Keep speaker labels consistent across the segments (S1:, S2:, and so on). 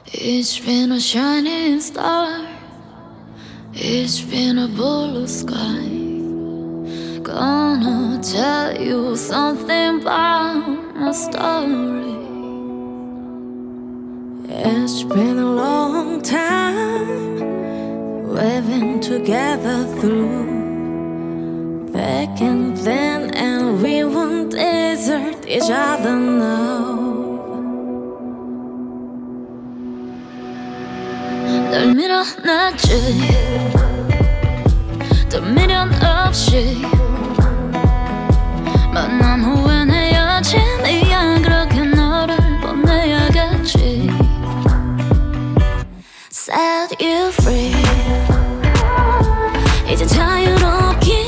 S1: It's been a shining star, it's been a blue sky. Gonna tell you something about my story.
S2: It's been a long time we've been together through back and then, and we won't desert each other now.
S1: 널 밀어놨지 또 미련 없이 만남 후엔 헤어짐이야. 그렇게 너를 보내야겠지. Set you free 이제 자유롭길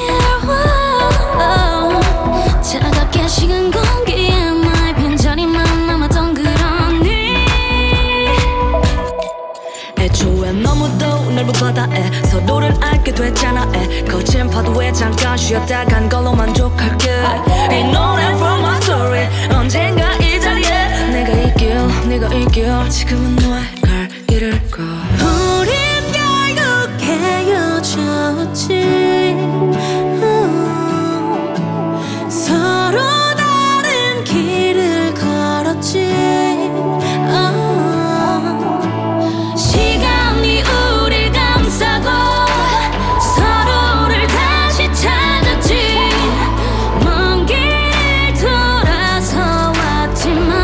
S1: 차갑게 식은 공기에 나의 빈자리만 남았던 그런 네
S2: 애초에 너무도 넓은 바다에 서로를 알게 됐잖아. 거친 파도에 잠깐 쉬었다 간 걸로 만족할게. 이 노래 from my story 언젠가 이 자리에 내가 이길 네가 이길 지금은 너의 갈 길을 가. 우린 결국 헤어졌지. 서로 다른 길을 걸었지.
S1: 시간이 우릴 감싸고 서로를 다시 찾았지. 먼 길을 돌아서 왔지만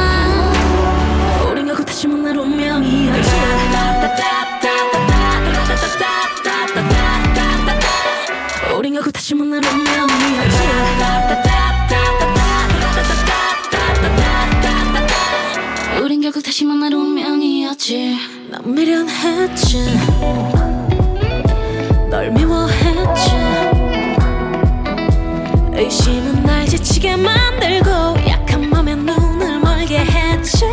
S2: 우린 결국 다시 만날 운명이었지. 우린 결국 다시 만날 운명이었지.
S1: 우린 결국 다시 만날 운명이었지.
S2: 난 미련했지. 널 미워했지. 의심은 날 지치게 만들고 약한 맘에 눈을 멀게 했지.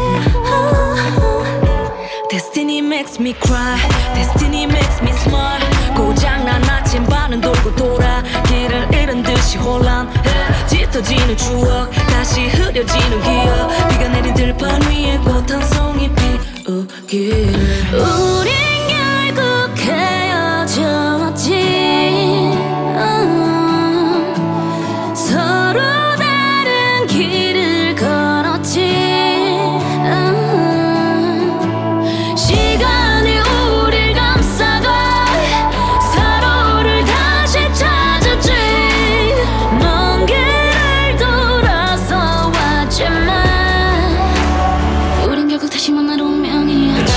S2: Destiny makes me cry, Destiny makes me smile. 고장난 아침반은 돌고 돌아 길을 잃은 듯이 혼란해. 짙어지는 추억 다시 흐려지는 기억. 비가 내린 들판 위에 꽃 한 송이 피우기를.
S1: 우린 결국 헤어졌지. 서로 다른 길을 걸었지. 시간이 우릴 감싸고 서로를 다시 찾았지. 먼 길을 돌아서 왔지만 우린 결국 다시 만날 운명이었지.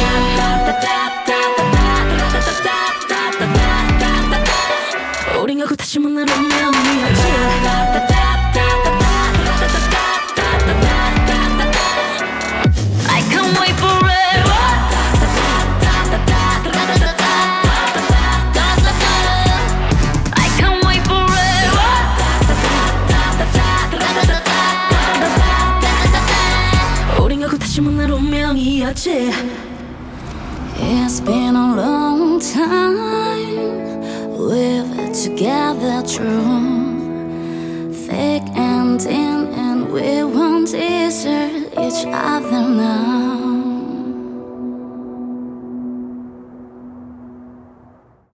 S2: 우린 결국 다시 만날 운명이었지.
S1: I can't wait forever. I can't wait forever.
S2: 우린 결국 다시 만날 운명이었지.
S1: It's been a long time we've been together through thick and thin, and we won't desert each other now.